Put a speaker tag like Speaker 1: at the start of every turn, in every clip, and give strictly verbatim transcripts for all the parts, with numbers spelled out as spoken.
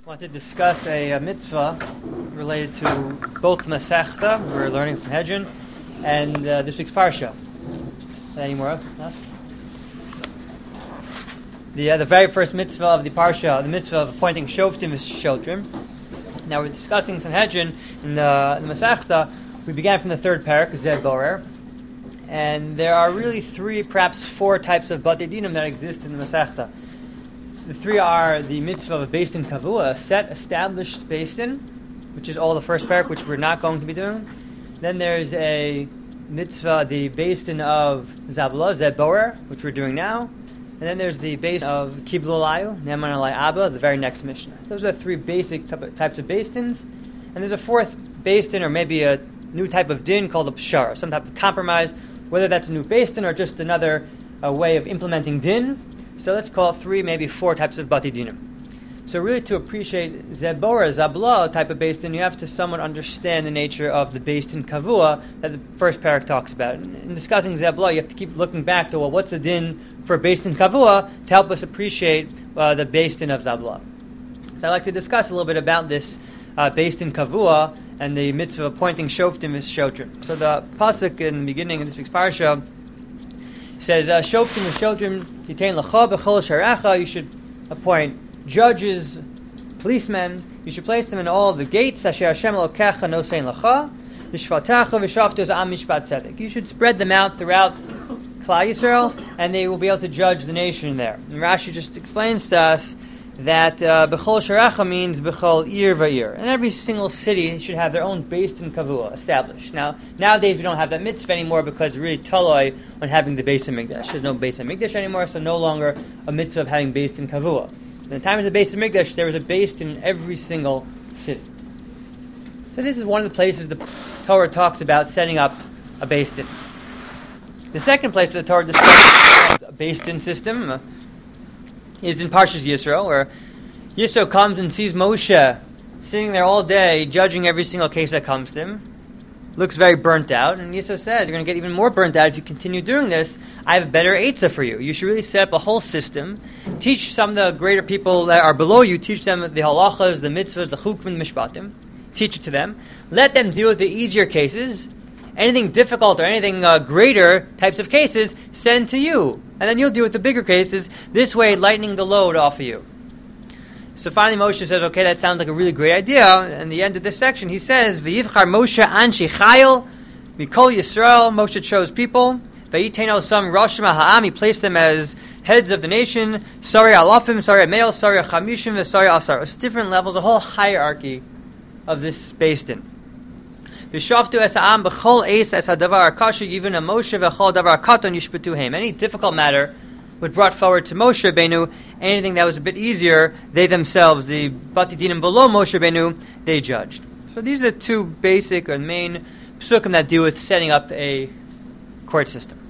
Speaker 1: want to discuss a, a mitzvah related to both Masechta, we're learning Sanhedrin, and uh, this week's Parsha. Any more left? The, uh, the very first mitzvah of the Parsha, the mitzvah of appointing Shoftim as Shotrim. Now we're discussing Sanhedrin in the, in the Masechta. We began from the third parak, Zed Borer, and there are really three, perhaps four types of Batei Dinim that exist in the Masechta. The three are the mitzvah of a Beis Din Kavua, a set, established Beis Din, which is all the first parak, which we're not going to be doing. Then there's a mitzvah, the Beis Din of Zabula, Zed Borer, which we're doing now. And then there's the Beis Din of Kiblu Alayu, Ne'eman Alai Abba, the very next Mishnah. Those are the three basic types of Beis Dins. And there's a fourth Beis Din, or maybe a new type of din called a Pshara, some type of compromise, whether that's a new Beis Din or just another uh, way of implementing din. So let's call it three, maybe four types of Batei Dinim. So really to appreciate Zed Borer, Zabla type of Beis Din, you have to somewhat understand the nature of the Beis Din Kavua that the first parak talks about. In, in discussing Zabla, you have to keep looking back to, well, what's the din for Beis Din Kavua to help us appreciate uh, the Beis Din of Zabla. So I'd like to discuss a little bit about this uh, Beis Din Kavua and the mitzvah of appointing Shoftim as Shotrim. So the pasuk in the beginning of this week's parsha says, Shoftim as Shotrim, Yitain Lacha B'chol Sharecha, you should appoint judges, policemen, you should place them in all of the gates, Asher Hashem Elokecha Nosein Lacha, L'shvatecha V'shavtu as Am Mishpat Tzedek. You should spread them out throughout Klal Yisrael, and they will be able to judge the nation there. And Rashi just explains to us that B'chol Sharecha means B'chol Ir Va'ir. And every single city should have their own Beis Din Kavua established. Now, nowadays we don't have that mitzvah anymore because really taloi on having the Beis HaMikdash. There's no Beis HaMikdash anymore, so no longer a mitzvah of having Beis Din Kavua. In the time of the Beis HaMikdash, there was a Beis Din in every single city. So this is one of the places the Torah talks about setting up a Beis Din. The second place that the Torah discusses a Beis Din system uh, is in Parshas Yisro, where Yisro comes and sees Moshe sitting there all day, judging every single case that comes to him. Looks very burnt out, and Yisro says, you're going to get even more burnt out if you continue doing this. I have a better eitzah for you. You should really set up a whole system. Teach some of the greater people that are below you, teach them the halachas, the mitzvahs, the chukim, the mishpatim. Teach it to them. Let them deal with the easier cases. Anything difficult or anything uh, greater types of cases, send to you. And then you'll deal with the bigger cases, this way lightening the load off of you. So finally Moshe says, okay, that sounds like a really great idea. And the end of this section, he says, V'yivchar Moshe anshi chayil, Mikol Yisrael, Moshe chose people, V'yiteno some Roshim ha'am, he placed them as heads of the nation, Sari alafim, Sari me'el, Sari chamishim, Sari asar. It's different levels, a whole hierarchy of this Beis Din. V'shavtu es ha'am b'chol eis es ha'davar akasha even a Moshe v'chol davar katon yishpetu heim. Any difficult matter was brought forward to Moshe Rabbeinu. Anything that was a bit easier, they themselves, the Batei Dinim below Moshe Rabbeinu, they judged. So these are the two basic or main psukim that deal with setting up a court system.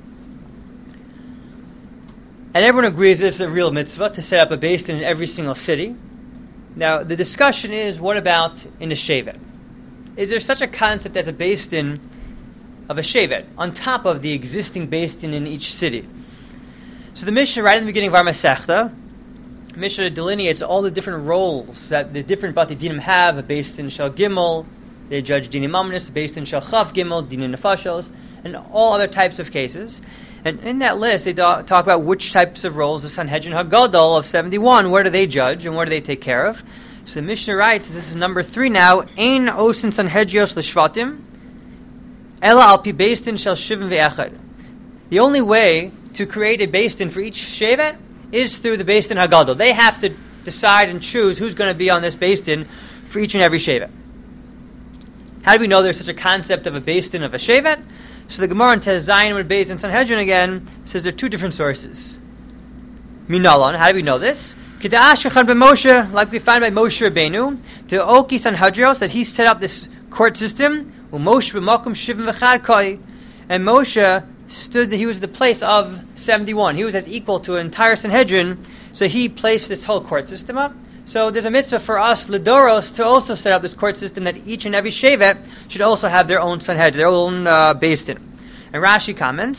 Speaker 1: And everyone agrees this is a real mitzvah to set up a Beis Din in every single city. Now the discussion is, what about in a shevet? Is there such a concept as a Beis Din of a shevet on top of the existing Beis Din in each city? So the Mishnah, right in the beginning of our Masechta, Mishnah delineates all the different roles that the different Batei Dinim have. A Beis Din Shel Gimel, they judge Dinim Mamnis, a Beis Din Shel Chav Gimel, Dinim Nefashos, and all other types of cases. And in that list, they do- talk about which types of roles the Sanhedrin HaGadol of seventy-one, where do they judge and what do they take care of? So the Mishnah writes, this is number three now, Ein osin Sanhedrios l'shvatim, Ela al pi Beis Din shel shivim ve'echad. The only way to create a Beis Din for each shevet is through the Beis Din HaGadol. They have to decide and choose who's going to be on this Beis Din for each and every shevet. How do we know there's such a concept of a Beis Din of a shevet? So the Gemara in Tez Zayin with Beis Din Sanhedrin again says there are two different sources. Minalon, how do we know this? Like we find by Moshe Rabbeinu, to Oki Sanhedrios, that he set up this court system, and Moshe stood, he was the place of seventy-one. He was as equal to an entire Sanhedrin, so he placed this whole court system up. So there's a mitzvah for us, Lidoros, to also set up this court system that each and every shevet should also have their own Sanhedrin, their own uh, Beis Din. And Rashi comments,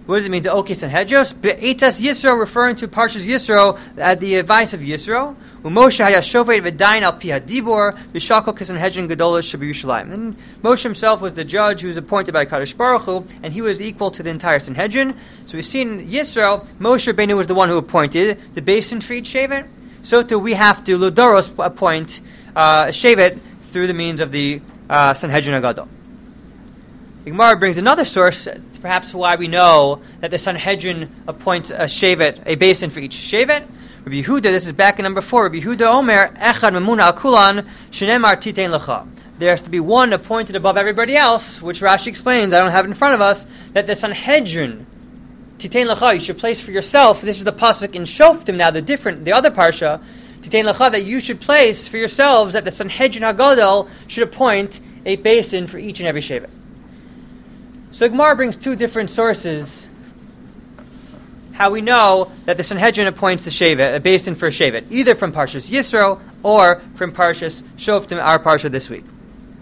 Speaker 1: What does it mean to Okis and Hedros? Be'etas Yisro, referring to Parshas Yisro at the advice of Yisro. Umoshe haya shovet v'dain al pi hadibor v'shakol kis Sanhedrin gedolos sheb'Yushalayim. And Moshe himself was the judge who was appointed by Kadosh Baruch Hu, and he was equal to the entire Sanhedrin. So we see in Yisro, Moshe Rabbeinu was the one who appointed the basin for each shevet. So too we have to Ludoros appoint uh, a shevet through the means of the uh, Sanhedrin Agadol. The Gemara brings another source, perhaps why we know that the Sanhedrin appoints a shevet, a basin for each shevet. Rabbi Yehuda, this is back in number four. Rabbi Yehuda Omer, Echad Memuna Al Kulan, Shenemar Titein Lecha. There has to be one appointed above everybody else, which Rashi explains, I don't have it in front of us, that the Sanhedrin, Titein Lecha, you should place for yourself. This is the pasuk in Shoftim, now the different, the other parsha, Titein Lecha, that you should place for yourselves that the Sanhedrin HaGadol should appoint a basin for each and every shevet. So the Gemara brings two different sources how we know that the Sanhedrin appoints the shevet, a basin for a shevet, either from Parshas Yisro or from Parshas Shoftim, our parsha this week.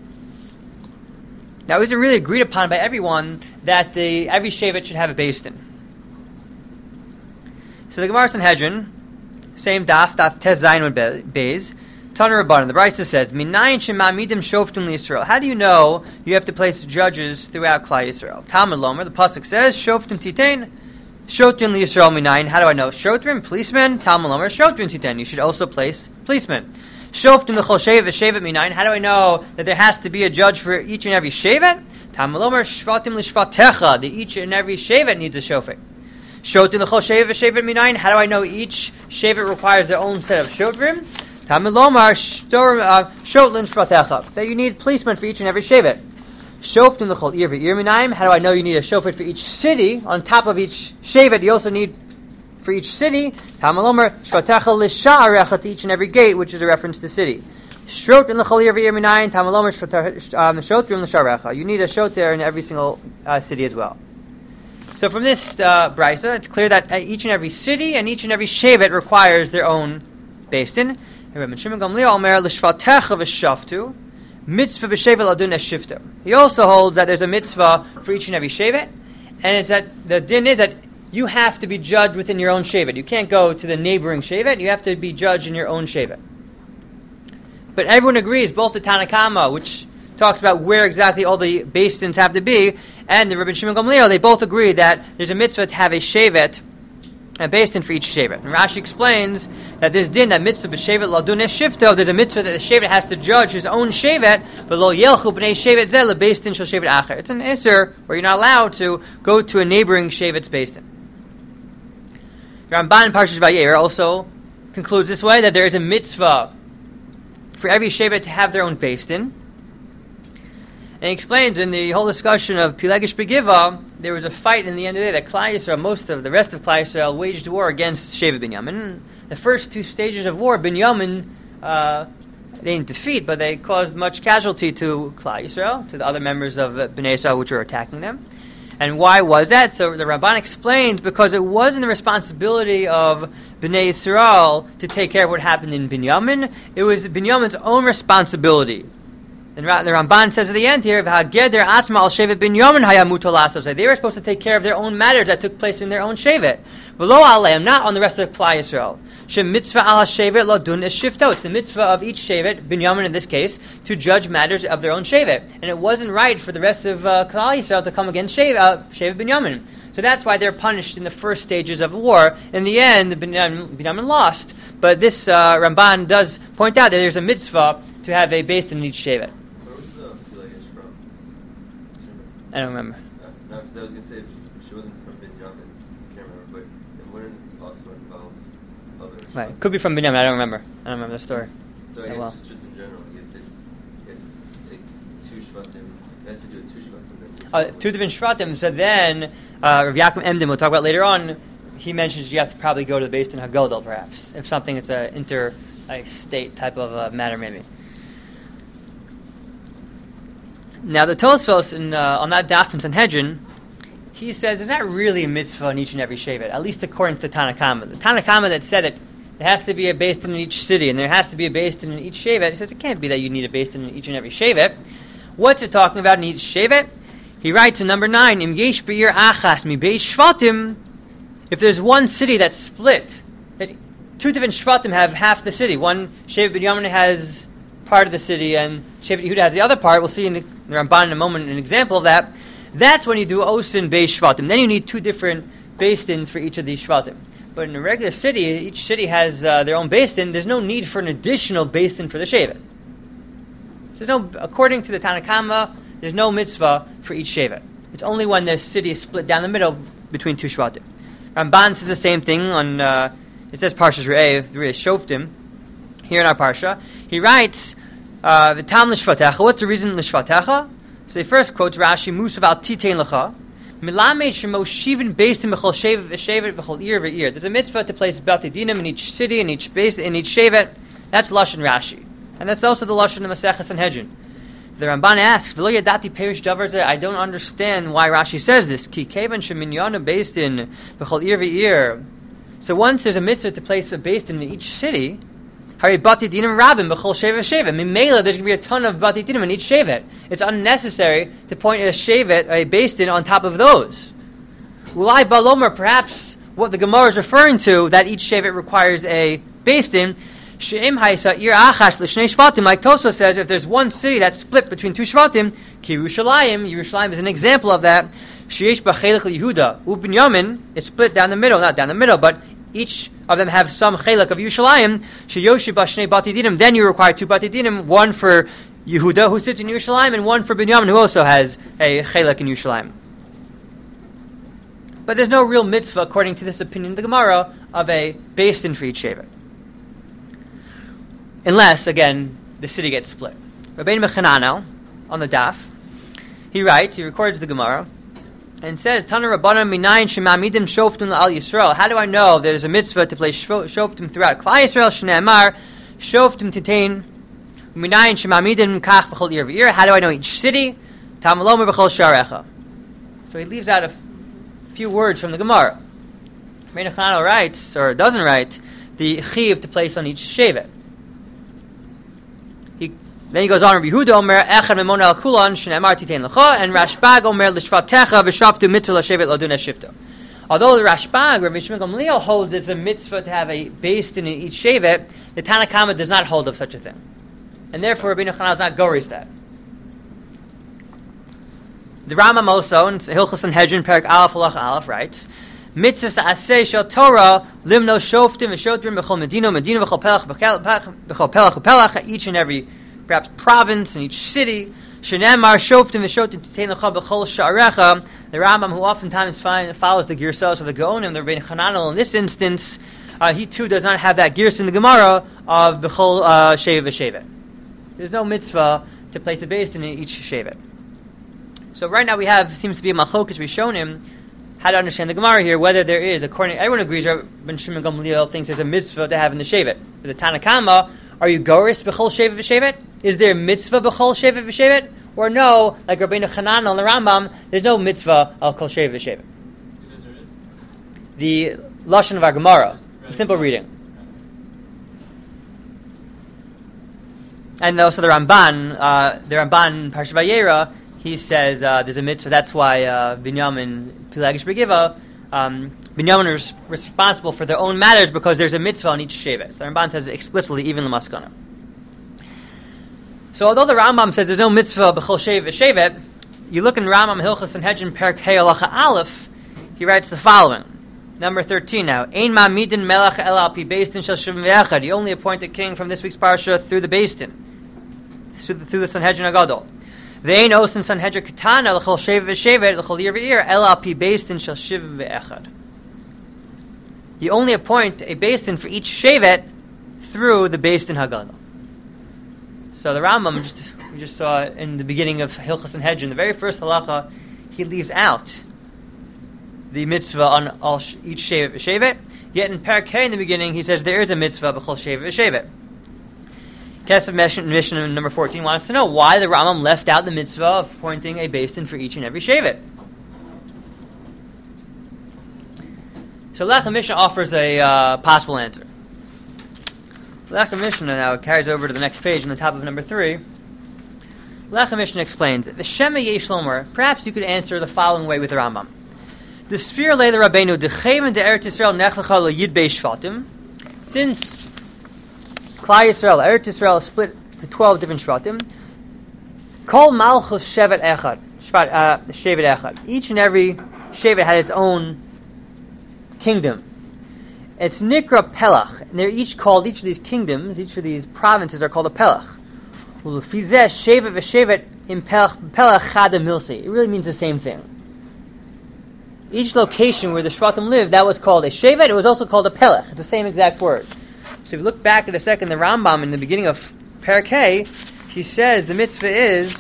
Speaker 1: Now, is it really agreed upon by everyone that the every shevet should have a basin? So the Gemara Sanhedrin, same daf, daf Tez Zayin Beis, Taner Rabbanan, the Brisa says, Minayin shema'amidim shoftim liYisrael. How do you know you have to place judges throughout Klal Yisrael? Talmud Lomer, the pasuk says, Shoftim titein, Shotrim liYisrael minayin. How do I know? Shotrim, policemen, Talmud Lomer, Shotrim titein. You should also place policemen. Shoftim l'chol shevet v'shevet minayin. How do I know that there has to be a judge for each and every shevet? Talmud Lomer, Shvatim l'shvatecha. That each and every shevet needs a shofet. Shotrim l'chol shevet v'shevet minayin. How do I know each shevet requires their own set of shotrim? Talmud Lomer, Shotlin shvatecha. That you need policemen for each and every shevet. Shoftim l'chol ir v'ir minayin. How do I know you need a shofet for each city? On top of each shevet, you also need for each city. Talmud Lomer, shvatecha l'sha'arecha, to each and every gate, which is a reference to city. Shotrim l'chol ir v'ir minayin. Talmud Lomer, shotrim l'sha'arecha. You need a shot there in every single uh, city as well. So from this uh, brisa, it's clear that each and every city and each and every shevet requires their own basin. Rabbi Shimon Gamliel Omer l'shvatecha v'shaftu. Mitzvah b'shevet ladun eshifta. He also holds that there's a mitzvah for each and every shevet, and it's that the din is that you have to be judged within your own shevet. You can't go to the neighboring shevet. You have to be judged in your own shevet. But everyone agrees, both the Tanna Kama, which talks about where exactly all the basins have to be, and the Rabbi Shimon Gamliel, they both agree that there's a mitzvah to have a shevet, a basin for each shevet. And Rashi explains that this din, that mitzvah b'shevet ladun shifto, there's a mitzvah that the shevet has to judge his own shevet, but lo yelchu b'nei shevet zeh lebeistin shel shevet acher. It's an iser where you're not allowed to go to a neighboring shevet's basin. Ramban in Parshas Vayeir also concludes this way, that there is a mitzvah for every shevet to have their own basin. And he explains in the whole discussion of Pilegish Begiva, there was a fight in the end of the day that Klal Yisrael, most of the rest of Klal Yisrael, waged war against Shevet Binyamin. The first two stages of war, Binyamin, uh, they didn't defeat, but they caused much casualty to Klal Yisrael, to the other members of uh, Bnei Yisrael which were attacking them. And why was that? So the Ramban explained, because it wasn't the responsibility of Bnei Yisrael to take care of what happened in Binyamin. It was Binyamin's own responsibility. And the Ramban says at the end here, they were supposed to take care of their own matters that took place in their own shevet. Not on the rest of Klal Yisrael. It's the mitzvah of each shevet, Binyamin in this case, to judge matters of their own shevet. And it wasn't right for the rest of uh, Klal Yisrael to come against shevet, uh, shevet Binyamin. So that's why they're punished in the first stages of war. In the end, Binyamin, Binyamin lost. But this uh, Ramban does point out that there's a mitzvah to have a base in each shevet. I don't remember.
Speaker 2: No, because I was going to say she wasn't from Binyamin. I can't remember, but it wouldn't also involve other.
Speaker 1: Right, could be from Binyamin. I don't remember. I don't remember the story.
Speaker 2: So I guess
Speaker 1: well.
Speaker 2: it's just in general. If it's if like two shvatim, it has to do with two shvatim. Then
Speaker 1: Uh, two different shvatim. So then, uh, Rav Yaakov Emden, we'll talk about later on. He mentions you have to probably go to the Beis Din Hagodol, perhaps, if something it's an inter like, state type of uh, matter, maybe. Now the Tosfos in, uh, on that daf in Sanhedrin, he says there's not really a mitzvah in each and every shevet, at least according to the Tanna Kama. The Tanna Kama that said that there has to be a beis din in each city and there has to be a beis din in each shevet, he says it can't be that you need a beis din in each and every shevet. What's it talking about in each shevet? He writes in number nine, Im yesh be'ir achas mi beis shvatim, if there's one city that's split, that two different shvatim have half the city. One, Shevet Binyamin has part of the city, and Shevet Yehuda has the other part. We'll see in the Ramban in a moment an example of that. That's when you do osin beis shvatim. Then you need two different beis-dins for each of these shvatim. But in a regular city, each city has uh, their own beis-din. There's no need for an additional beis-din for the Shevet. So no, according to the Tanna Kama, there's no mitzvah for each Shevet. It's only when the city is split down the middle between two shvatim. Ramban says the same thing on, uh, it says Parshas Re'eh, the Re'eh Shoftim, here in our Parsha. He writes, uh, the Tam l'shvatecha, what's the reason l'shvatecha? So he first quotes Rashi, Musav al titein lecha, Milamed shemo shivin beisim b'chol shevet v'shevet b'chol ir v'ir. There's a mitzvah to place Batei Dinim in each city, in each base, in each shevet. That's Lashon Rashi. And that's also the Lashon of Masechah Sanhedrin. The Ramban asks, V'lo yadati perish davar zeh, I don't understand why Rashi says this. Ki kevan sheminyanu beisin b'chol ir v'ir. So once there's a mitzvah to place a beisin in each city, Hari Batei Dinim Rabim b'chol shevet v'shevet. Mimela, there's going to be a ton of Batei Dinim in each shevet. It's unnecessary to point at a shevet, a beisin, on top of those. Ulai balomer, perhaps what the Gemara is referring to, that each shevet requires a beisin. She'im haisa ir achash l'shnei shvatim, like Tosfos says, if there's one city that's split between two shvatim, ki Yerushalayim, Yerushalayim is an example of that. Sheyesh b'chelik Yehuda, u'Binyamin is split down the middle, not down the middle, but each of them have some chelik of Yerushalayim. Sheyoshi b'shnei Batei Dinim, then you require two Batei Dinim, one for Yehuda who sits in Yerushalayim, and one for Binyamin who also has a chelik in Yerushalayim. But there's no real mitzvah, according to this opinion of the Gemara, of a beis-din for each shevet. Unless, again, the city gets split. Rabbeinu Mechananel, on the daf, he writes, he records the Gemara, and says, Tana Rabbanan minayin shemamidim shoftim la'al Yisrael. How do I know there's a mitzvah to place shoftim throughout Klal Yisrael? Shnei Amar, shoftim titain, minayin shemamidim kach b'chol ir v'ir. How do I know each city? Tamalomer b'chol sharecha. So he leaves out a f- few words from the Gemara. Rabbeinu Mechananel writes, or doesn't write, the chiv to place on each shevet. Then he goes on, Rabbi Yehuda Omer, Echad Memon al Kulon, Shneimar Titein Lecha, and Rashbag Omer, L'shvatecha, V'shavtu mitzvah l'shevet l'odun shifto. Although the Rashbag, Rabbi Shimon Gamliel, holds it's a mitzvah to have a beis-din in each shevet, the Tanna Kama does not hold of such a thing. And therefore, Rabbi Yochanan is not goris that. The Rambam also, in Hilchos Sanhedrin, Perek Aleph, Halach Aleph, writes, Mitzvah sa'aseh shel Torah, limno shoftim v'shotrim b'chol medino, medino v'chol pelach, b'chol pelach u'pelach, each and every perhaps province in each city. Shenemar shoftim v'shotim titein lecha b'chol sha'arecha. The Rambam, who oftentimes find, follows the girsos of the Gaonim, the Rabbeinu Chananel in this instance, uh, he too does not have that girs in the Gemara of b'chol uh, shevet v'shevet. There's no mitzvah to place a beis in each shevet. So right now we have, seems to be a machlokas rishonim, how to understand the Gemara here, whether there is, according, everyone agrees, Ben Shimon Gamliel thinks there's a mitzvah to have in the shevet. For the Tanna Kama, are you goris b'chol shevet v'shevet? Is there a mitzvah b'chol shevet v'shevet? Or no, like Rabbeinu Chananel and the Rambam, there's no mitzvah al kol shevet v'shevet. The Lashon of our Gemara, a simple reading. And also the Ramban, uh, the Ramban Parshat Vayera, he says uh, there's a mitzvah. That's why uh, Binyamin Pilagish Begiva, um, Binyamin is responsible for their own matters because there's a mitzvah on each shevet. So the Ramban says it explicitly, even the Maskana. So although the Rambam says there's no mitzvah b'chol shevet v'shevet, you look in Rambam Hilchos Sanhedrin Perek Hey Halacha Aleph, he writes the following. Number thirteen now. Ein ma'amidin melech el al pi beis-din shel shivim ve'echad. You only appoint a king from this week's parsha through the beis-din, through the, through the Sanhedrin Agadol. Ve'ein osin Sanhedrin Ketana l'chol shevet v'shevet l'chol ir v'ir el al pi beis-din shel shivim ve'echad. You only appoint a beis-din for each shevet through the beis-din Hagadol. So the Rambam, just, we just saw in the beginning of Hilchos Sanhedrin, the very first halacha, he leaves out the mitzvah on all sh- each shevet v'shevet. Yet in Perek Hey in the beginning, he says there is a mitzvah b'chol shevet v'shevet. Kesef Mishnah number fourteen wants to know why the Rambam left out the mitzvah of appointing a beis-din for each and every shevet. So Lechem Mishnah offers a uh, possible answer. Lechem Mishnah now carries over to the next page on the top of number three. Lechem Mishnah explains that the Shema Yesh Lomer, perhaps you could answer the following way with the Rambam. The Sphere Leila Rabbeinu Dechemen de Eretz Yisrael Nechlecha Lo Yid Beis Shvatim. Since Klal Yisrael, Eretz Yisrael is split to twelve different Shvatim, Kol Malchus Shevet Echad, Shvat, uh, Shevet Echad. Each and every Shevet had its own kingdom. It's Nikra Pelach, and they're each called, each of these kingdoms, each of these provinces are called a Pelach. It really means the same thing. Each location where the Shvatim lived, that was called a Shevet, it was also called a Pelach. It's the same exact word. So if you look back at a second, the Rambam in the beginning of Parakeh, he says the mitzvah is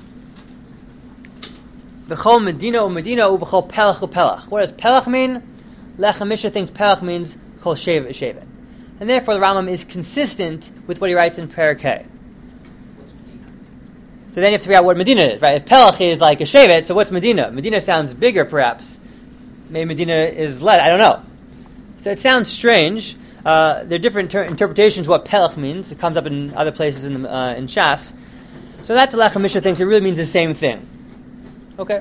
Speaker 1: B'chol Medina u Medina u b'chol Pelach u Pelach. What does Pelach mean? Lechem Mishnah thinks Pelach means Kol Shevet Shevet. And therefore the Rambam is consistent with what he writes in Parakeh. So then you have to figure out what Medina is, right? If Pelach is like a Shevet, so what's Medina? Medina sounds bigger, perhaps. Maybe Medina is less, I don't know. So it sounds strange. Uh, there are different ter- interpretations of what Pelach means. It comes up in other places in the, uh, in Shas. So that's Lechem Mishnah thinks it really means the same thing. Okay.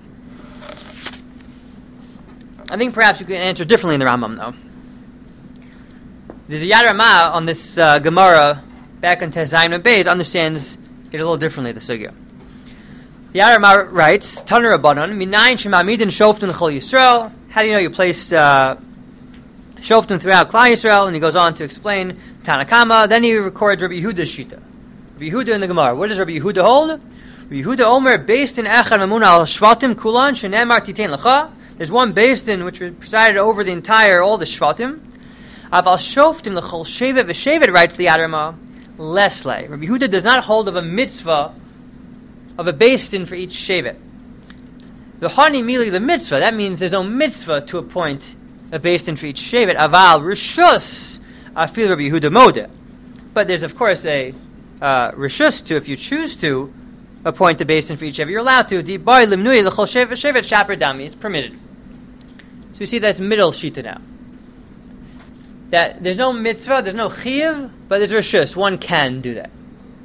Speaker 1: I think perhaps you can answer differently in the Rambam, though. There's a Yad Ramah on this uh, Gemara back in Tezayin and Beis understands it a little differently, the sugya. The Yad Ramah writes, Taner Rabbanon, Minayin shemamidin shoftim l'chol Yisrael. How do you know you placed uh, shoftim throughout Klal Yisrael? And he goes on to explain Tanakama. Then he records Rabbi Yehuda's shita. Rabbi Yehuda in the Gemara. What does Rabbi Yehuda hold? Rabbi Yehuda Omer, based in Echad Mamuna al Shvatim Kulan, Shenemar Titein Lecha. There's one based in which presided over the entire, all the Shvatim. Aval shoftim l'chol shevet v'shevet, writes the Yad Ramah. Lesle. Rabbi Yehuda does not hold of a mitzvah of a bastin for each shevet. The hani mili the mitzvah, that means there's no mitzvah to appoint a bastin for each shevet. Aval rishus afil Rabbi Yehuda modeh. But there's of course a uh, rishus to, if you choose to appoint a bastin for each shevet, you're allowed to. Di bar limnui l'chol shevet shevet shaper dami, it's permitted. So we see that's middle shita now. That there's no mitzvah, there's no chiyuv, but there's rishus. One can do that.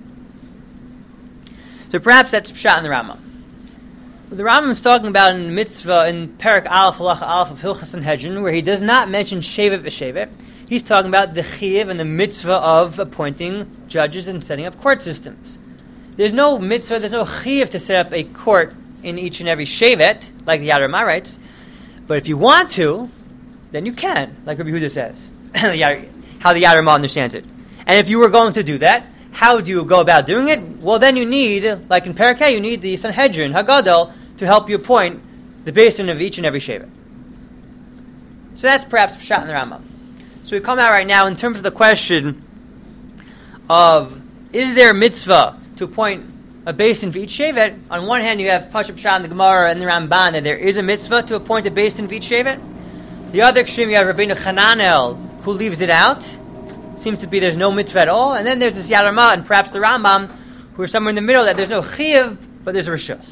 Speaker 1: So perhaps that's pshat in the Rambam. What the Rambam is talking about in mitzvah in Parak Aleph Halacha Aleph of Hilchas Sanhedrin, where he does not mention shevet v'shevet, he's talking about the chiyuv and the mitzvah of appointing judges and setting up court systems. There's no mitzvah, there's no chiyuv to set up a court in each and every shevet, like the Yad Ramah writes. But if you want to, then you can, like Rabbi Yehuda says. How the Yad Ramah understands it. And if you were going to do that, how do you go about doing it? Well, then you need, like in Parakeh, you need the Sanhedrin, Hagadol, to help you appoint the basin of each and every Shevet. So that's perhaps pshat in the Rambam. So we come out right now in terms of the question of, is there a mitzvah to appoint a basin for each Shevet? On one hand, you have Pashup Pshat in the Gemara and the Ramban that there is a mitzvah to appoint a basin for each Shevet. The other extreme, you have Rabbeinu Hananel, who leaves it out. Seems to be there's no mitzvah at all. And then there's this Yad Ramah and perhaps the Rambam, who are somewhere in the middle, that there's no chiyuv, but there's a rishus.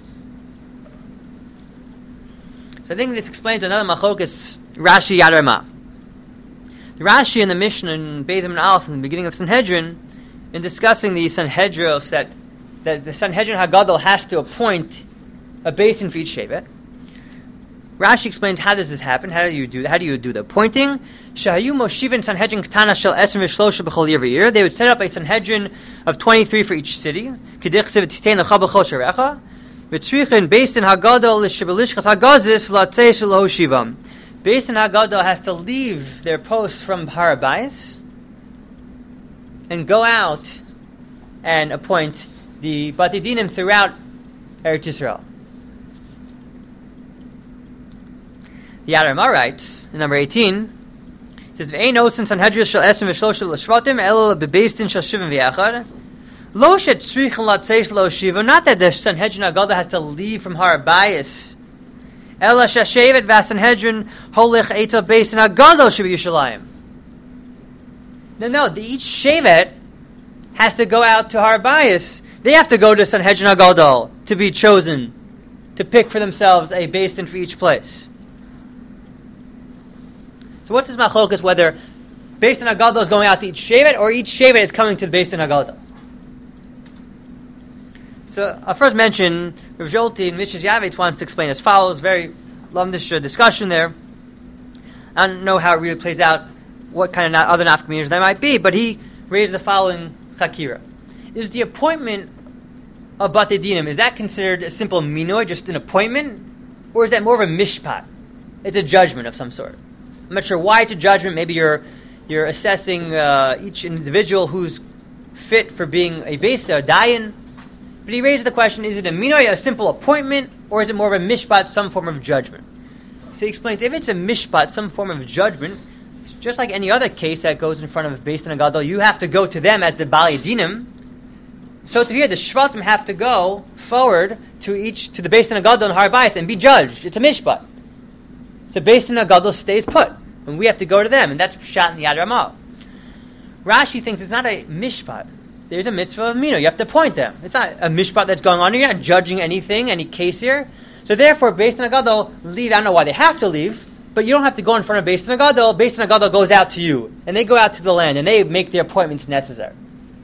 Speaker 1: So I think this explains another machlokas, Rashi Yad Ramah. The Rashi in the Mishnah in Beis and Aleph in the beginning of Sanhedrin, in discussing the Sanhedros, that, that the Sanhedrin Hagadol has to appoint a basin for each shevet. Rashi explains how does this happen? How do you do that? How do you do the appointing? Shahayu Moshivin Sanhedrin Ketana Shel Esrim V'Shlosha B'Chol Year. They would set up a Sanhedrin of twenty-three for each city. Kedichsev Titein Lecha B'Chol Sharecha. V'Tzrichin based in Hagadol L'Shebelishchas Hagazis L'Atzei Shel Hoshivam. Based in Hagadol has to leave their post from Har Bayis and go out and appoint the Batidinim throughout Eretz Yisrael. The Yad Ramah writes, in number eighteen, it says, "V'ein osin Sanhedrin shel esem v'shloshel l'shvatim elo bebeistin shel shivim v'yachad." Lo shetzrichen latzei lo shiva. Not that the Sanhedrin Hagadol has to leave from Har Bayis. Ela shashevet v'Sanhedrin holich eita beisin Hagadol shebi Yushalayim. No, no. The, each shevet has to go out to Har Bayis. They have to go to Sanhedrin Hagadol to be chosen, to pick for themselves a beisin for each place. So what's this machlokas, whether Beis Din Hagadol is going out to each shevet, or each shevet is coming to the Beis Din Hagadol? So I'll first mention Rav Zolti and Mishas Yavitz wants to explain as follows. Very lumdish discussion there. I don't know how it really plays out, what kind of not, other nafkaminas there might be, but he raised the following chakira. Is the appointment of Batei Dinim, is that considered a simple minoi, just an appointment? Or is that more of a mishpat? It's a judgment of some sort. I'm not sure why it's a judgment. Maybe you're you're assessing uh, each individual who's fit for being a beis, a dayan. But he raised the question, is it a minoi, a simple appointment, or is it more of a mishpat, some form of judgment? So he explains, if it's a mishpat, some form of judgment, it's just like any other case that goes in front of a beis din gadol, you have to go to them as the balei dinim. So to here, the shvatim have to go forward to each to the beis din gadol in Har Bayis and be judged. It's a mishpat. So beis din gadol stays put, and we have to go to them, and that's pshat in the Yad Ramah. Rashi thinks it's not a mishpat. There's a mitzvah of mino. You have to appoint them. It's not a mishpat that's going on. You're not judging anything, any case here. So therefore, beis din gadol leave. I don't know why they have to leave, but you don't have to go in front of beis din gadol. Beis din gadol goes out to you, and they go out to the land, and they make the appointments necessary.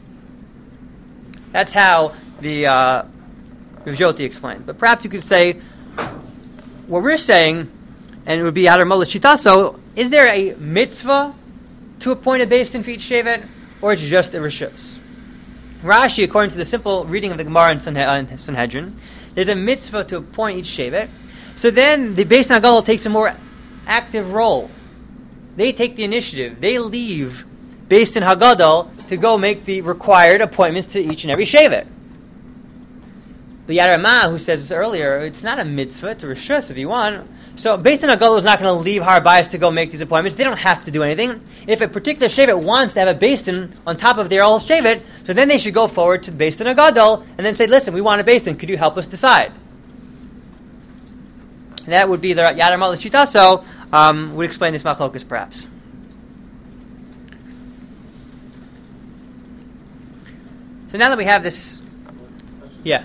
Speaker 1: That's how the uh, Rav Zolti explained. But perhaps you could say, what we're saying, and it would be Hadar Mola Shita, so is there a mitzvah to appoint a beis din for each shevet, or it's just a reshus? Rashi, according to the simple reading of the Gemara in Sanhedrin, there's a mitzvah to appoint each shevet. So then the beis din gadol takes a more active role. They take the initiative. They leave beis din hagadol to go make the required appointments to each and every shevet. The Yad Ramah, who says this earlier, it's not a mitzvah, it's a reshus if you want. So beis din hagadol is not going to leave Har Bayis to go make these appointments. They don't have to do anything. If a particular shevet wants to have a beis din on top of their whole shevet, so then they should go forward to beis din hagadol and then say, listen, we want a beis din, could you help us decide? And that would be the Yad Ramah L'Shita, so um, would explain this machlokas perhaps. So now that we have this, yeah.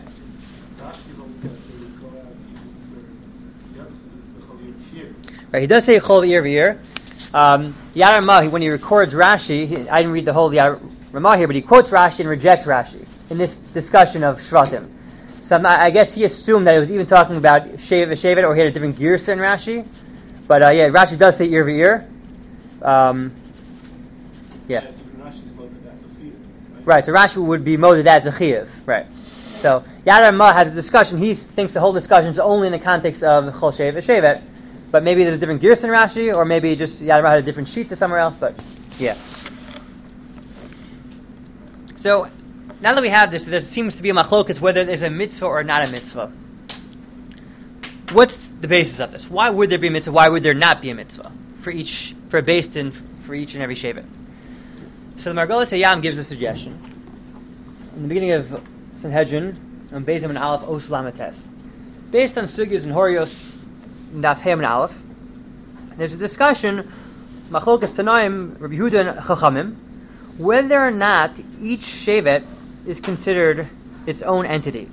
Speaker 1: Right, he does say chol v'ir v'ir. Um, Yad Ramah, when he records Rashi, he, I didn't read the whole Yad Ramah here, but he quotes Rashi and rejects Rashi in this discussion of Shvatim. So not, I guess he assumed that it was even talking about Shevet v'Shevet, or he had a different girsa in Rashi. But uh, yeah, Rashi does say ir v'ir. Um, yeah. Right, so Rashi would be moded as a chiyuv. Right. So Yad Ramah has a discussion. He thinks the whole discussion is only in the context of chol shevet v'shevet. But maybe there's a different girsa in Rashi, or maybe just Yad Ramah had a different sheet to somewhere else. But yeah. So now that we have this, there seems to be a machlokas whether there's a mitzvah or not a mitzvah. What's the basis of this? Why would there be a mitzvah? Why would there not be a mitzvah for each for a beis din for each and every shevet? So the Margolis Hayam gives a suggestion. In the beginning of Sanhedrin, on Beis and Aleph Os Lamates, based on sugyas and horios Daf Hem and Aleph, there's a discussion, Machlokas Tanaim, Rabbi Yehuda and Chachamim, whether or not each shevet is considered its own entity.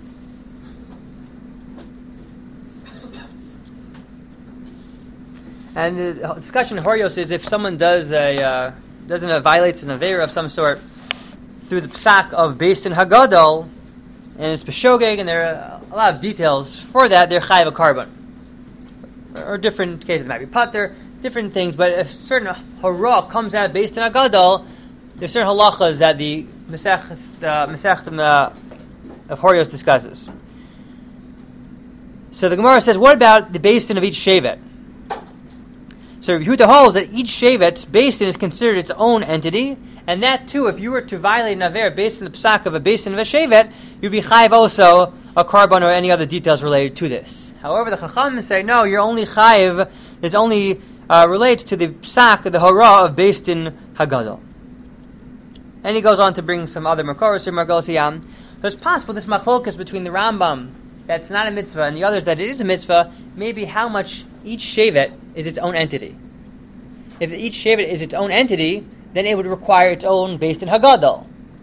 Speaker 1: And the discussion in Horios is if someone does a uh, doesn't uh, violates an avera of some sort through the psak of beis din hagadol, and it's b'shogeg, and there are a lot of details for that, they're chayav a carbon. Or different cases, it might be pater, different things, but if certain hara comes out of beis din hagadol, there's certain halachas that the Masech, uh, Masechtim uh, of Horios discusses. So the Gemara says, what about the beis din of each shevet? So Rabbi Yehuda holds that each shevet's beis din is considered its own entity, and that too, if you were to violate an aver based on the psak of a beis din of a shevet, you'd be chayiv also a carbon or any other details related to this. However, the Chachamim say, no, you're only chayiv, this only uh, relates to the psak, the hara of beis din hagadol. And he goes on to bring some other makoros or margos yam. So it's possible this machlokas between the Rambam, that's not a mitzvah, and the others that it is a mitzvah, maybe how much each shevet is its own entity. If each shevet is its own entity, then it would require its own beis din hagadol.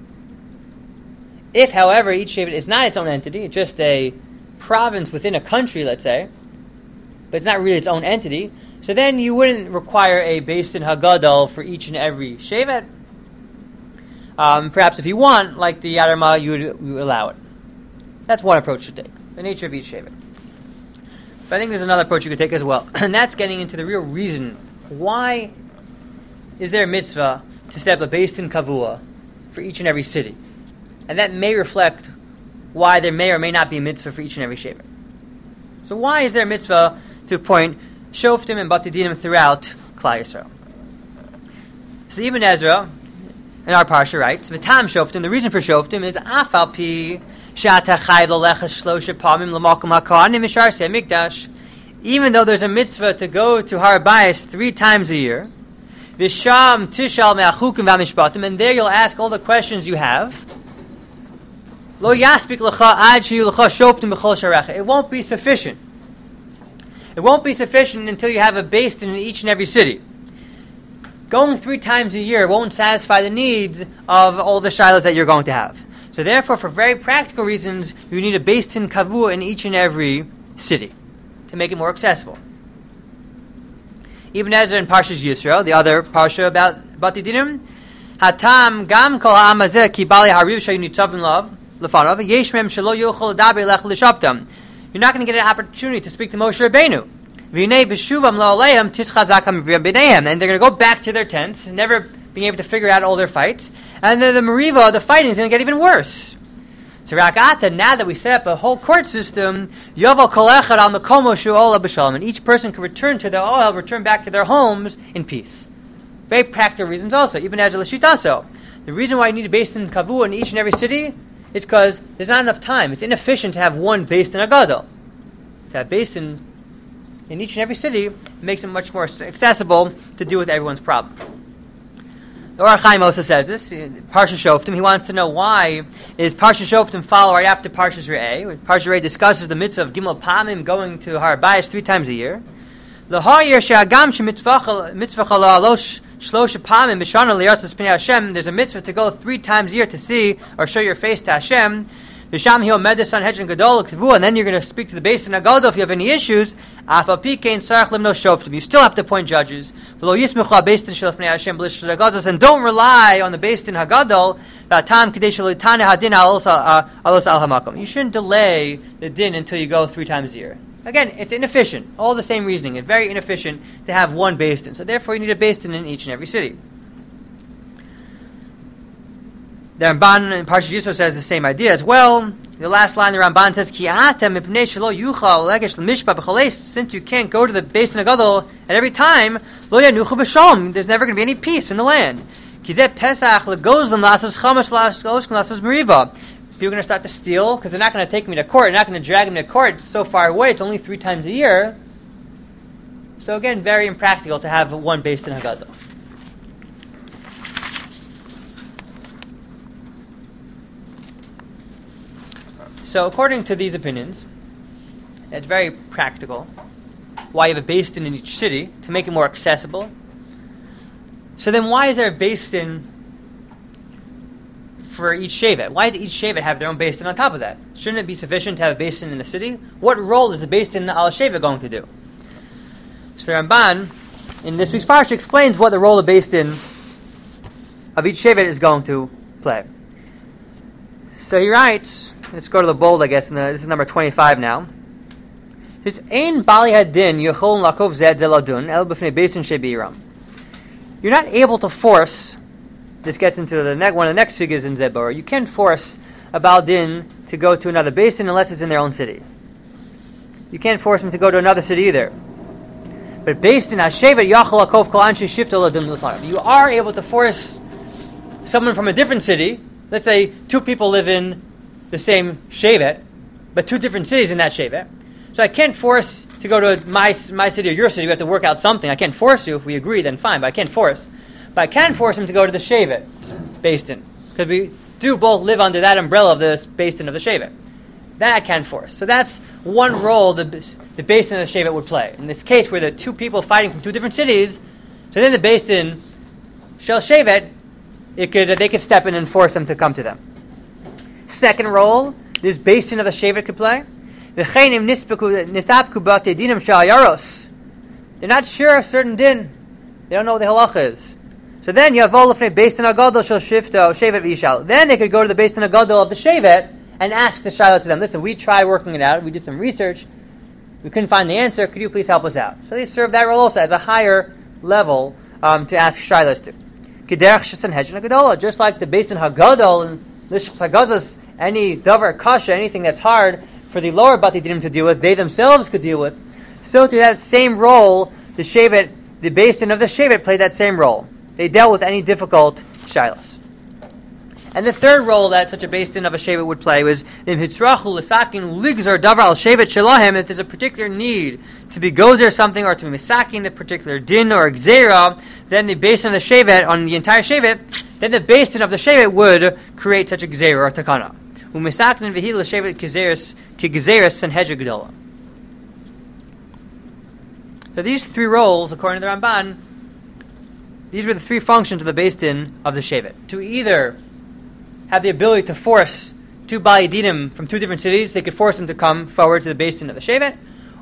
Speaker 1: If, however, each shevet is not its own entity, it's just a province within a country, let's say, but it's not really its own entity, so then you wouldn't require a beis din hagadol for each and every shevet. Um, perhaps if you want, like the Yad Ramah, you would, you would allow it. That's one approach to take, the nature of each Shevet. But I think there's another approach you could take as well, and that's getting into the real reason. Why is there a mitzvah to set up a Beis Din Kavua for each and every city? And that may reflect why there may or may not be a mitzvah for each and every Shevet. So why is there a mitzvah to appoint Shoftim and Batei Dinim throughout Klal Yisrael? So Ibn Ezra, in our parsha, writes, V'tam Shoftim, the reason for Shoftim is Af al pi she'ata chayv l'leches shlosha pamim l'makom ha'kohanim mishar sei mikdash. Even though there's a mitzvah to go to Har Bayis three times a year, V'sham tishal me'achukim v'amishpatim, and there you'll ask all the questions you have. Lo yaspik l'cha ad sheyu l'cha shoftim b'chol sharecha. It won't be sufficient. It won't be sufficient until you have a Beis Din in each and every city. Going three times a year won't satisfy the needs of all the shilas that you're going to have. So therefore, for very practical reasons, you need a Beis Din Kavua in each and every city to make it more accessible. Ibn Ezra in Parshas Yisro, the other parsha about Batei Dinim, Hatam gam kol ha'am hazeh ki bali hariv shayu nitzavim lav lefanav yesh mem shelo yochol ledaber lech l'shavtam. You're not going to get an opportunity to speak to Moshe Rabbeinu. V'nei b'shuvam lo aleim tischazakam v'yam b'neihem, and they're going to go back to their tents, never being able to figure out all their fights, and then the Meriva, the fighting, is going to get even worse. So Rakata, now that we set up a whole court system, Yovel kol echad al makomo she'ola b'shalom, and each person can return to their ohel, return back to their homes in peace. Very practical reasons also, even as a l'shitaso. The reason why you need a Beis Din Kavua in each and every city is because there's not enough time. It's inefficient to have one Beis Din Agadol. To have Beis Din in each and every city makes it much more accessible to deal with everyone's problem. The Or HaChaim also says this, Parsha Shoftim. He wants to know why is Parsha Shoftim follow right after Parsha Re'eh. Parsha Re'eh discusses the mitzvah of Gimel Pamim going to Har Bayis three times a year. L'ha'yer she'agam she'mitzvachal alosh shlosha pamim b'shana liyasas pnei Hashem. There's a mitzvah to go three times a year to see or show your face to Hashem. V'sham hi omedes sanhedrin gadol k'vu, and then you're going to speak to the Beis Din Agadol if you have any issues. Af al pi kein sarach limno shoftim. You still have to appoint judges. V'lo yismechu ha-Beis Din shel pnei Hashem b'lish Agadol, and don't rely on the Beis Din Hagadol. V'atam k'dei shelo yitane hadin alos al hamakom. You shouldn't delay the din until you go three times a year. Again, it's inefficient. All the same reasoning. It's very inefficient to have one Beis Din. So therefore, you need a Beis Din in each and every city. The Ramban in Parshas Yisro says the same idea as well. The last line, the Ramban says, Ki atem mipnei shelo yuchal legesh l'mishpat b'choleis. Since you can't go to the Beis Din Agadol at every time, lo yanuchu b'shalom. There's never going to be any peace in the land. Ki zeh pesach legozlim lasos chamesh lasos lasos meriva. People are going to start to steal because they're not going to take me to court. They're not going to drag me to court. It's so far away. It's only three times a year. So again, very impractical to have one Beis Din Hagadol. So according to these opinions, it's very practical. Why you have a Beis Din in each city to make it more accessible. So then, why is there a Beis Din for each Shevet? Why does each Shevet have their own Beis Din on top of that? Shouldn't it be sufficient to have a Beis Din in the city? What role is the Beis Din al Shevet going to do? So the Ramban, in this week's parsha, explains what the role of Beis Din of each Shevet is going to play. So he writes, let's go to the bold, I guess, and this is number twenty-five now. It's Ein Bali Hadin Yechol Lakov Zed Zeladun El B'fnei Beis Din Shebiram. You're not able to force. This gets into the ne- one of the next sugyas in Zebor. You can't force a Baal Din to go to another Beis Din unless it's in their own city. You can't force him to go to another city either. But Beis Din Hashevet Yachol Lakov Kol Anshe Shifto Ladun L'Fanav. You are able to force someone from a different city. Let's say two people live in the same Shevet, but two different cities in that Shevet. So I can't force to go to my my city or your city. We have to work out something. I can't force you. If we agree, then fine, but I can't force. But I can force him to go to the Shevet Beis Din, because we do both live under that umbrella of the Beis Din of the Shevet. That I can force. So that's one role the the Beis Din of the Shevet would play. In this case, where there are two people fighting from two different cities, so then the Beis Din shel Shevet, it could they could step in and force them to come to them. Second role, this Beis Din of the Shevet could play. They're not sure of certain din. They don't know what the halacha is. So then you have all of Beis Din Agadol shel Shifto Shevet v'Yishal. Then they could go to the Beis Din Agadol of the Shevet and ask the Shiloh to them. Listen, we tried working it out. We did some research. We couldn't find the answer. Could you please help us out? So they serve that role also as a higher level um, to ask Shilohs to. Just like the Beis Din Hagadol and Lishchas Hagados, any davar kasha, anything that's hard for the lower Bati Dinim to deal with, they themselves could deal with. So to that same role, the Shevet, the Beis Din of the Shevet played that same role. They dealt with any difficult shilos. And the third role that such a Beis Din of a Shevet would play was in Hitzrachu L'sakin Ligzar Davar Al Shevet Shelahem. If there's a particular need to be gozer something or to be misakin a particular din or gzera, then the Beis Din of the Shevet on the entire Shevet, then the Beis Din of the Shevet would create such a gzera or takana. Umisakin v'hil Shevet Kizeris Kigzeris and Hedja Gedola. So these three roles, according to the Ramban, these were the three functions of the Beis Din of the Shevet. To either have the ability to force two Bali Dinim from two different cities, they could force them to come forward to the Beis Din of the Shevet,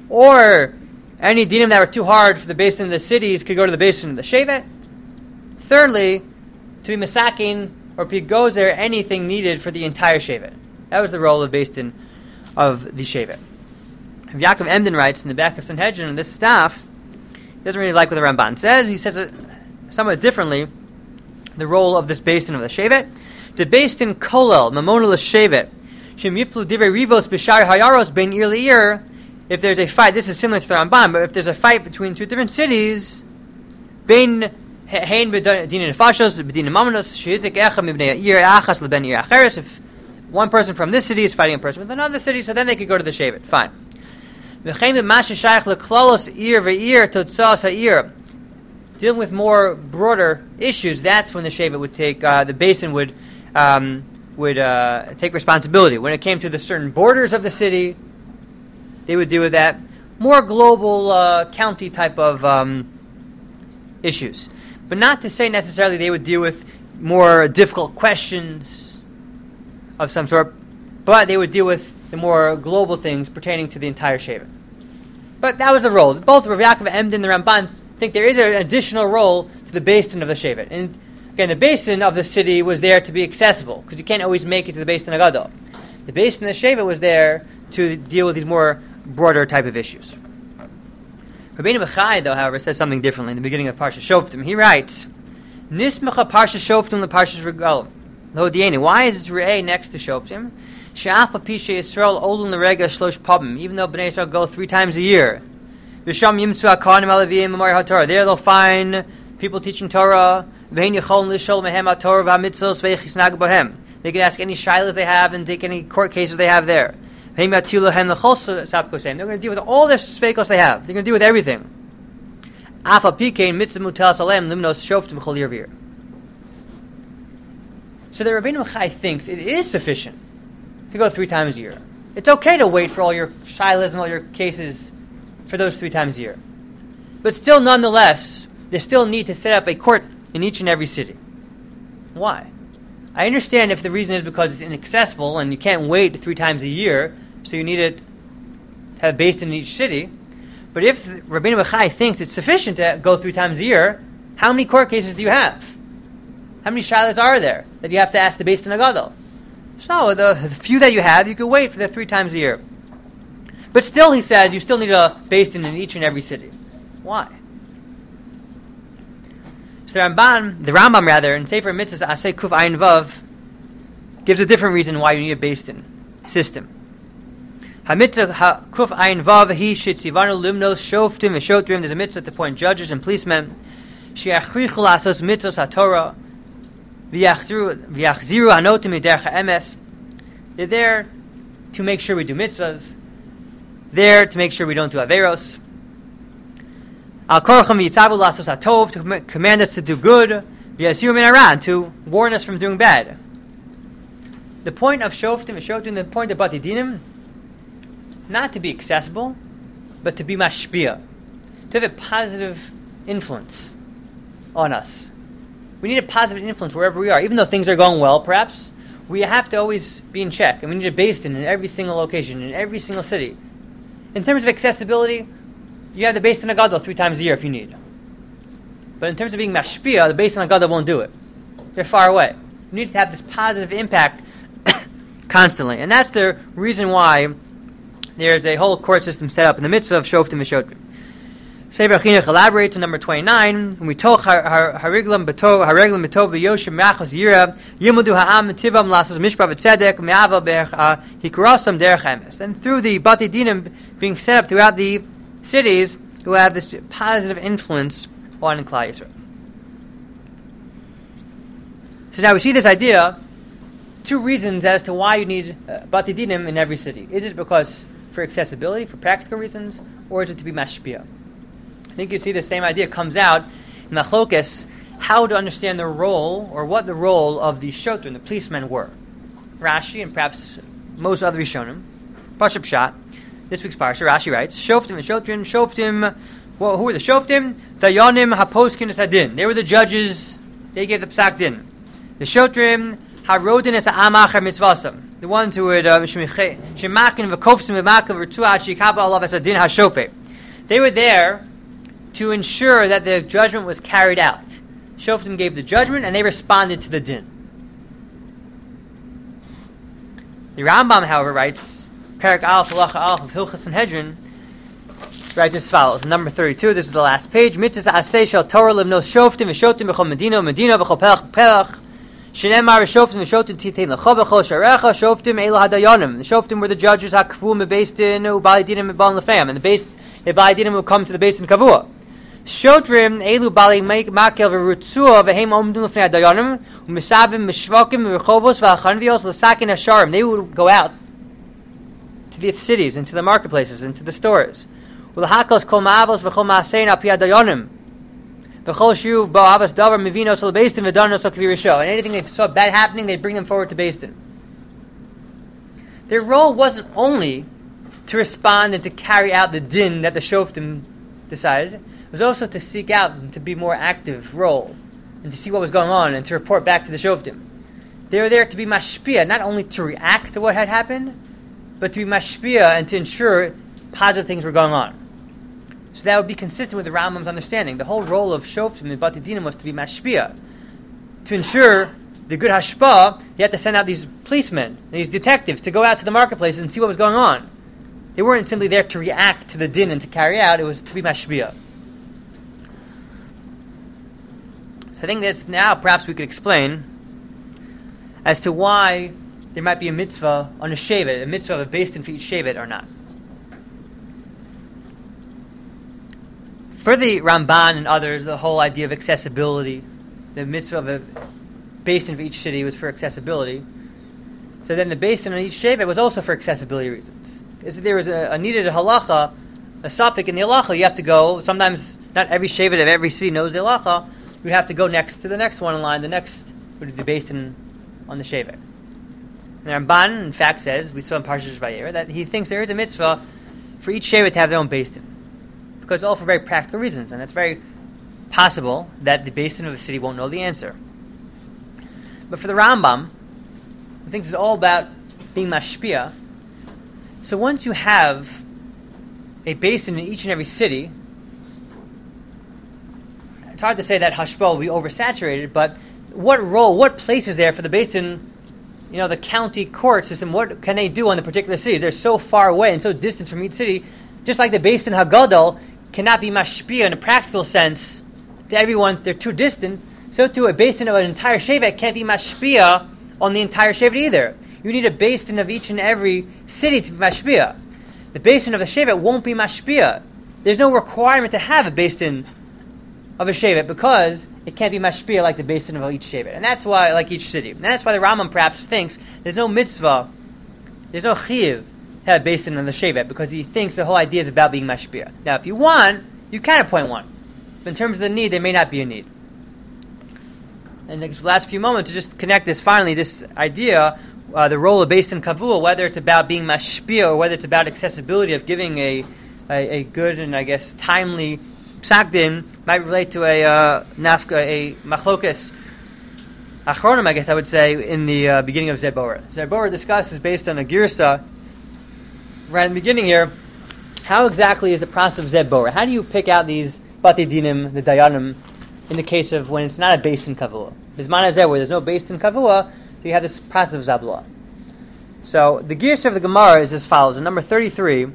Speaker 1: or any Dinim that were too hard for the Beis Din of the cities could go to the Beis Din of the Shevet. Thirdly, to be Masakin or be gozer anything needed for the entire Shevet. That was the role of Beis Din of the Shevet. Yaakov Emden writes in the back of Sanhedrin, and this staff, he doesn't really like what the Ramban says. He says it somewhat differently, the role of this Beis Din of the Shevet. The Beis Din kolel, mamona l'shevet, shem yiplu divrei rivos b'shar hayaros bein ir le'ir. If there's a fight, this is similar to the Ramban, but if there's a fight between two different cities, bein hein b'din nefashos, b'din mamonos, shehizik echa mibnei ir achas l'ben ir acheres. If one person from this city is fighting a person with another city, so then they could go to the Shevet. Fine. V'chein b'mashe shayach l'klalos ir ve'ir totzas ha'ir. Dealing with more broader issues, that's when the Shevet would take, uh, the Beis Din would Um, would uh, take responsibility. When it came to the certain borders of the city, they would deal with that. More global uh, county type of um, issues. But not to say necessarily they would deal with more difficult questions of some sort, but they would deal with the more global things pertaining to the entire Shevet. But that was the role. Both Rav Yaakov Emden and the Ramban think there is an additional role to the Beis Din of the Shevet. And again, the Beis Din of the city was there to be accessible, because you can't always make it to the Beis Din Hagadol. The Beis Din of the Shevet was there to deal with these more broader type of issues. Rabbeinu Bechai, though, however, says something differently in the beginning of Parsha Shoftim. He writes, Nismecha Parsha Shoftim le Parsha Regalim. Lo Dieni. Why is Re'eh next to Shoftim? She'af Pishe Yisrael Olun L'Rega Shlosh Pabim. Even though Bnei Yisrael go three times a year. V'sham Yimtzu HaKohanim Alaviyim Mamar HaTorah. There they'll find people teaching Torah. They can ask any shilas they have and take any court cases they have there. They're going to deal with all the sveikos they have. They're going to deal with everything. So the Rabbeinu Bechai thinks it is sufficient to go three times a year. It's okay to wait for all your shilas and all your cases for those three times a year. But still, nonetheless, they still need to set up a court in each and every city. Why? I understand if the reason is because it's inaccessible and you can't wait three times a year, so you need it to have Beis Din in each city. But if Rabbeinu Bechai thinks it's sufficient to go three times a year, how many court cases do you have? How many shilas are there that you have to ask the Beis Din Hagadol? So the, the few that you have, you could wait for the three times a year. But still, he says, you still need a Beis Din in each and every city. Why? The Rambam, the Rambam rather, in Sefer Mitzvahs Asay Kuf Ayin Vav, gives a different reason why you need a Beis Din system. HaMitzvah Kuf Ayin Vav Hi Shitzivanu Limnos Shoftim V'Shotrim. There's a mitzvah to appoint judges and policemen. She'achrichu Lasos Mitzvos HaTorah V'Yachziru Hanotim Midercha Emes. They're there to make sure we do mitzvahs. There to make sure we don't do averos. Al Korachim Yitzavu Lasos HaTov, to command us to do good, V'yasiru Min Haran, to warn us from doing bad. The point of Shoftim and Shoftim, the point of Bati Dinim, not to be accessible, but to be mashpia, to have a positive influence on us. We need a positive influence wherever we are, even though things are going well, perhaps. We have to always be in check, and we need a Beis Din in every single location, in every single city. In terms of accessibility, you have the Beis Din Hagadol three times a year if you need. But in terms of being mashpia, the Beis Din Hagadol won't do it. They're far away. You need to have this positive impact constantly. And that's the reason why there's a whole court system set up in the mitzvah of Shoftim V'Shotrim. Sefer Chinuch elaborates on number twenty-nine, when we told Hariglam B'tov Hariglam B'tov V'Yoshem Machos Yira Yimudu Ha'am Tivam Lasas Mishpav V'Tzedek Me'ava Hikurasam Derech Emes. And through the Bati Dinim being set up throughout the cities, who have this positive influence on Klal Yisrael. So now we see this idea, two reasons as to why you need uh, Bati Dinim in every city. Is it because for accessibility, for practical reasons, or is it to be mashpia? I think you see the same idea comes out in Machlokes, how to understand the role, or what the role of the shotrim, the policemen, were. Rashi, and perhaps most other Rishonim, Pashup Shat, this week's parsha, Rashi writes, Shoftim and Shotrim, Shoftim, well, who were the Shoftim? Dayanim HaPoskin Sadin. They were the judges, they gave the Psak Din. The Shotrim, HaRodin Es HaAmachar Mitzvasam. The ones who would, Shemakin V'Kofsim V'Makim V'Rtuach Shikaba Allah V'Sadin HaShofet. They were there to ensure that the judgment was carried out. Shoftim gave the judgment and they responded to the din. The Rambam, however, writes, Perak Aleph Halacha Aleph of Hilchas Sanhedrin, writes as follows, number thirty-two, this is the last page, Mitzvah Aseh Shel Torah Limnos Shoftim V'Shoftim B'Chol Medina Medina B'Chol Pelach Pelach Shenemar Shoftim V'Shoftim Titein L'Cho B'Chol Sharecha Shoftim Eila Hadayanim. The Shoftim were the judges Hakfu Mebeistin Ubali Dinim Mebal Lefam, and the base the Bali Dinim would come to the Beistin Kavua. Shotrim Elu Bali Makel V'Rutzua V'Hem Omdum Lefnei Hadayanim U'Misavim Mishvokim V'Rechovos V'Achanvios L'Sakin Hasharim. They would go out to the cities, into the marketplaces, into the stores. Ulahakos Kol Ma'avos V'Chol Ma'asein Al Pi Hadayanim V'Chol Shiuv Bo'avas Davar Mivinos Al Beistin V'Danos Al Kavir Yisho. And anything they saw bad happening, they'd bring them forward to Beistin. Their role wasn't only to respond and to carry out the din that the Shoftim decided. It was also to seek out and to be more active role and to see what was going on and to report back to the Shoftim. They were there to be mashpia, not only to react to what had happened, but to be mashpia and to ensure positive things were going on. So that would be consistent with the Rambam's understanding. The whole role of Shoftim in Bati Dinim was to be mashpia. To ensure the good hashpah, you had to send out these policemen, these detectives, to go out to the marketplace and see what was going on. They weren't simply there to react to the din and to carry out, it was to be mashpia. I think that now perhaps we could explain as to why there might be a mitzvah on a shevet, a mitzvah of a bastin for each shevet or not. For the Ramban and others, the whole idea of accessibility, the mitzvah of a bastin for each city was for accessibility. So then the bastin on each shevet was also for accessibility reasons. If there was a, a needed halacha, a suffix in the halacha, you have to go, sometimes not every shevet of every city knows the halacha, you would have to go next to the next one in line, the next would be based in, on the shevet. And the Ramban, in fact, says, we saw in Parshas Vayera, that he thinks there is a mitzvah for each shevet to have their own bastin. Because it's all for very practical reasons, and it's very possible that the bastin of the city won't know the answer. But for the Rambam, he thinks it's all about being mashpia. So once you have a bastin in each and every city, it's hard to say that hashpah will be oversaturated, but what role, what place is there for the bastin, you know, the county court system, what can they do on the particular cities? They're so far away and so distant from each city, just like the bastin hagadol cannot be mashpia in a practical sense to everyone, they're too distant, so too a bastin of an entire shevet can't be mashpia on the entire shevet either. You need a bastin of each and every city to be mashpia. The bastin of the shevet won't be mashpia. There's no requirement to have a bastin of a shevet because it can't be mashpia like the bastin of each shevet. And that's why, like each city. And that's why the Rambam perhaps thinks there's no mitzvah, there's no chiyuv to have a bastin on the shevet because he thinks the whole idea is about being mashpia. Now, if you want, you can appoint one. But in terms of the need, there may not be a need. And the last few moments to just connect this finally, this idea, uh, the role of bastin kavua, whether it's about being mashpia or whether it's about accessibility of giving a a, a good and I guess timely psak din, might relate to a uh, nafka, a machlokes achronim, I guess I would say, in the uh, beginning of Zed Borer. Zed Borer discusses based on a girsa right in the beginning here. How exactly is the process of Zed Borer? How do you pick out these bati dinim, the dayanim, in the case of when it's not a bastin kavua? Bisman hazeh, where there's no bastin kavua, so you have this process of zabla. So the Girsa of the Gemara is as follows. In number thirty-three,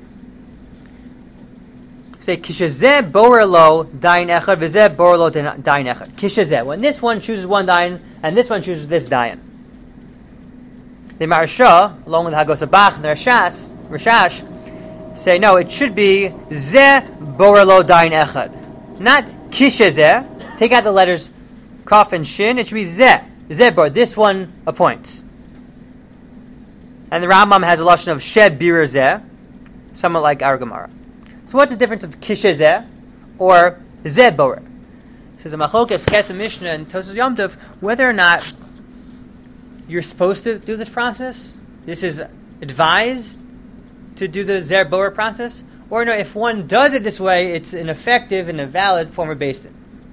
Speaker 1: say Kishazeh borer lo dain echad v'zeh borer lo dain echad. Kishazeh. When this one chooses one dain and this one chooses this dain. The Maharsha, along with Hagos Abach and the Rashash, Rashash, say no, it should be Zeh borer lo dain echad, not Kishazeh. Take out the letters Kaf and Shin. It should be Zeh. Zeh borer. This one appoints. And the Rambam has a lashon of Shed Birer Zeh, somewhat like our Gemara. So what's the difference of Kishazeh or Zeh Borer? So the Machlokes Kesef Mishnah and Tosfos Yom Tov, whether or not you're supposed to do this process, this is advised to do the Zeh Borer process, or no, if one does it this way, it's an effective and a valid form of Beis Din.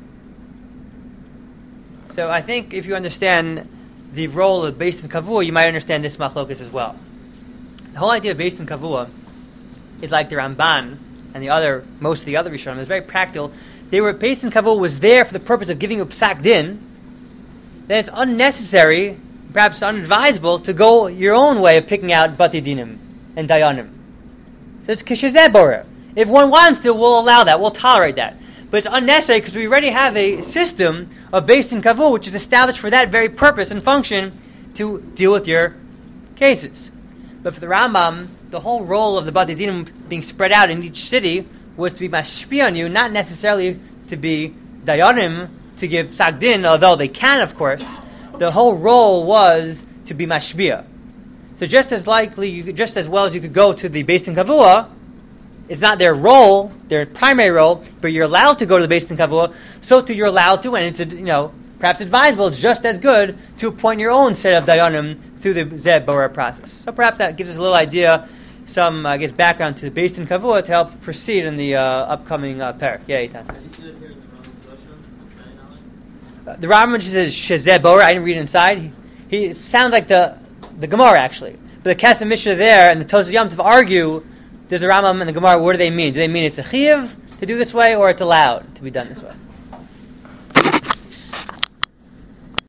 Speaker 1: So I think if you understand the role of Beis Din Kavua, you might understand this Machlokes as well. The whole idea of Beis Din Kavua is like the Ramban and the other, most of the other Rishonim. It's very practical. They were, Beis Din Kavua was there for the purpose of giving you Psak Din. Then it's unnecessary, perhaps unadvisable, to go your own way of picking out Bati Dinim and Dayanim. So it's Kishazeh Borer. If one wants to, we'll allow that, we'll tolerate that. But it's unnecessary because we already have a system of Beis Din Kavua which is established for that very purpose and function to deal with your cases. But for the Rambam, the whole role of the Bati Dinim being spread out in each city was to be mashpi on you, not necessarily to be dayanim, to give psak din, although they can, of course. The whole role was to be mashpia. So just as likely, you could, just as well as you could go to the Beis Din Kavua, it's not their role, their primary role, but you're allowed to go to the Beis Din Kavua, so too you're allowed to, and it's, you know, perhaps advisable, just as good, to appoint your own set of dayanim through the Zeh Borer process. So perhaps that gives us a little idea, some, I guess, background to the Beis Din Kavua to help proceed in the uh, upcoming uh, parak. Yeah, Eitan. Uh, the Rambam says Shezeh Borer. I didn't read it inside. He, he it sounds like the the Gemara actually, but the Kesef Mishnah there and the Tosfos Yom Tov argue. Does the Rambam and the Gemara, what do they mean? Do they mean it's a chiyuv to do this way, or it's allowed to be done this way?